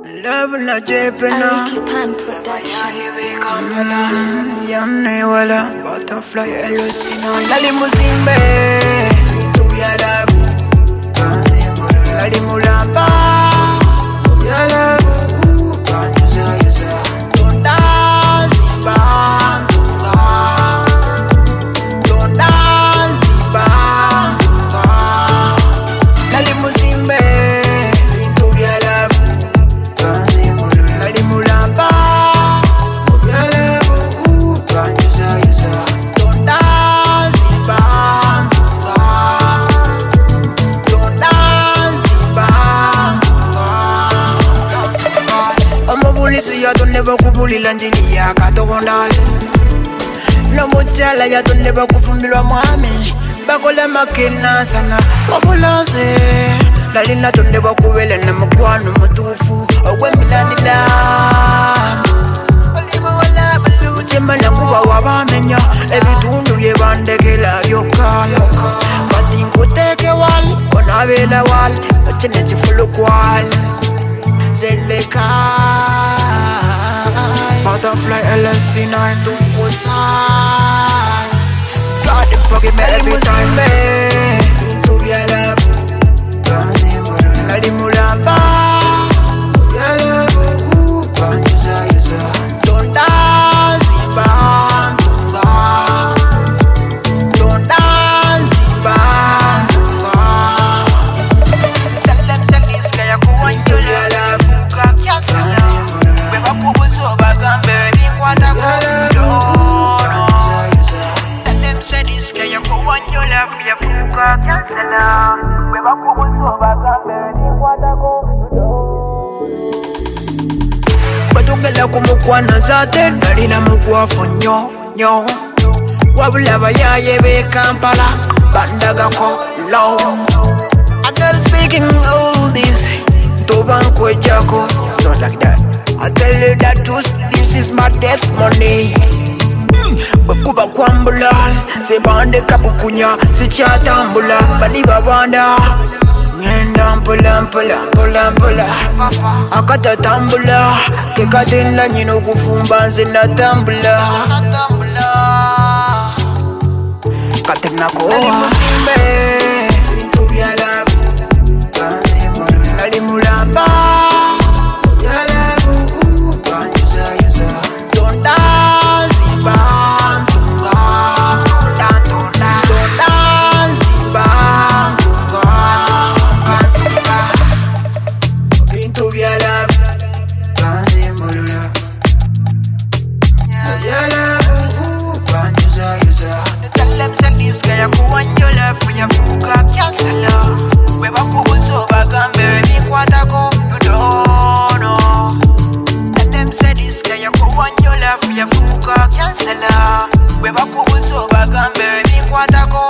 Love la jepena Ricky Pan Production. Yanne wala butterfly elusina la limuzimbe tu ya love la limulamba ya love kanza yuza tonda zimba tonda zimba la limuzimbe tu ya love la limulamba Never kubulila njini ya katokonda no muchala ya to never kufumbilwa mwami bakola makina sana wabulaze lalina to never kuwele na mkwano mutufu ogwemilanila Jemana kuba wabamenya ebitundu byebandekela byokala kati nkuteke wal onabela wal ochene chifulu kwal zeleka Butterfly LSC9 to Musai. God, the fucking me every time, man. To be alive. Nadi mulamba. Tonda zimba. Tonda zimba. Tell them say this guy go and you love. Can't Batugela kumukwana zate nalina mukwafu nyo wabula bayaye be Kampala bandagako low I'm not speaking all this Tobanko Jaco, it's not like that I tell you that this is my testimony Bakuba kwambula Sebande kapukunya Sichatambula Bali babanda Ngenda mpula Akata tambula Kekatela nyino kufumba Nzina tambula Katena kowa Nalimusimbe Intu ya love Nalimulamba We're back to the